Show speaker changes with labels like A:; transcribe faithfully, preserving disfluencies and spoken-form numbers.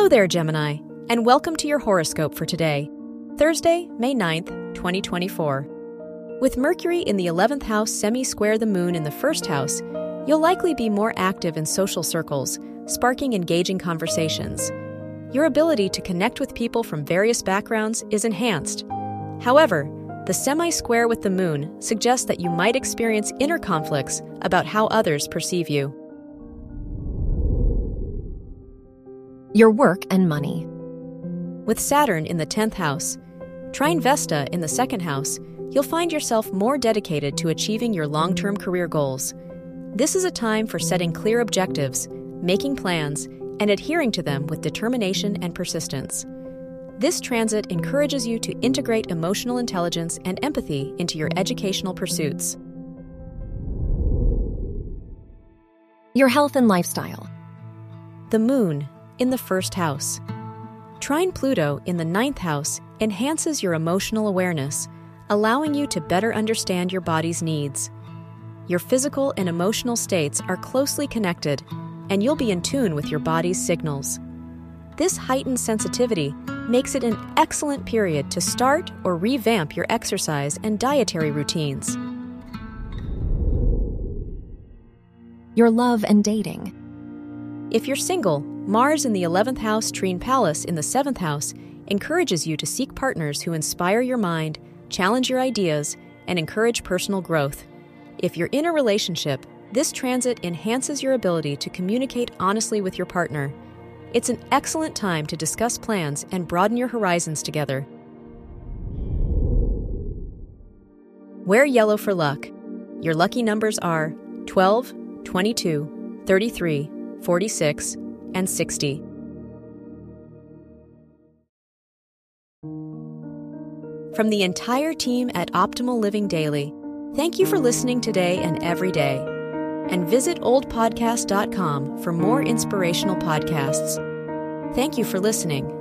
A: there, Gemini, and welcome to your horoscope for today, Thursday, May ninth, twenty twenty-four. With Mercury in the eleventh house semi-square the moon in the first house, you'll likely be more active in social circles, sparking engaging conversations. Your ability to connect with people from various backgrounds is enhanced. However, the semi-square with the moon suggests that you might experience inner conflicts about how others perceive you.
B: Your work and money.
A: With Saturn in the tenth house, trine Vesta in the second house, you'll find yourself more dedicated to achieving your long-term career goals. This is a time for setting clear objectives, making plans, and adhering to them with determination and persistence. This transit encourages you to integrate emotional intelligence and empathy into your educational pursuits.
B: Your health and lifestyle.
A: The moon in the first house. Trine Pluto in the ninth house enhances your emotional awareness, allowing you to better understand your body's needs. Your physical and emotional states are closely connected, and you'll be in tune with your body's signals. This heightened sensitivity makes it an excellent period to start or revamp your exercise and dietary routines.
B: Your love and dating.
A: If you're single, Mars in the eleventh house trine Pallas in the seventh house encourages you to seek partners who inspire your mind, challenge your ideas, and encourage personal growth. If you're in a relationship, this transit enhances your ability to communicate honestly with your partner. It's an excellent time to discuss plans and broaden your horizons together. Wear yellow for luck. Your lucky numbers are twelve, twenty-two, thirty-three, forty-six, and sixty. From the entire team at Optimal Living Daily, thank you for listening today and every day. And visit old podcast dot com for more inspirational podcasts. Thank you for listening.